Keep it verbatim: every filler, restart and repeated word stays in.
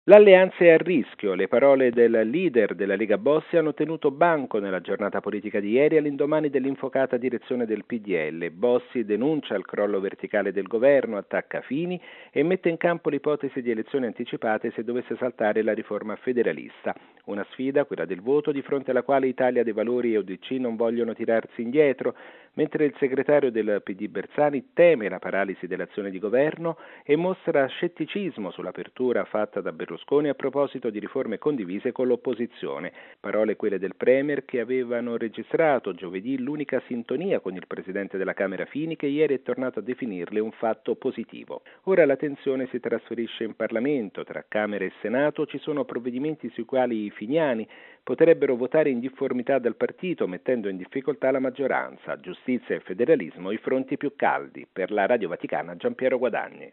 L'alleanza è a rischio, le parole del leader della Lega Bossi hanno tenuto banco nella giornata politica di ieri all'indomani dell'infocata direzione del P D L. Bossi denuncia il crollo verticale del governo, attacca Fini e mette in campo l'ipotesi di elezioni anticipate se dovesse saltare la riforma federalista. Una sfida, quella del voto, di fronte alla quale Italia dei Valori e U D C non vogliono tirarsi indietro, mentre il segretario del P D Bersani teme la paralisi dell'azione di governo e mostra scetticismo sull'apertura fatta da Berlusconi a proposito di riforme condivise con l'opposizione. Parole quelle del Premier che avevano registrato giovedì l'unica sintonia con il presidente della Camera Fini, che ieri è tornato a definirle un fatto positivo. Ora la tensione si trasferisce in Parlamento. Tra Camera e Senato ci sono provvedimenti sui quali i finiani potrebbero votare in difformità dal partito, mettendo in difficoltà la maggioranza. Giustizia e federalismo i fronti più caldi. Per la Radio Vaticana, Giampiero Guadagni.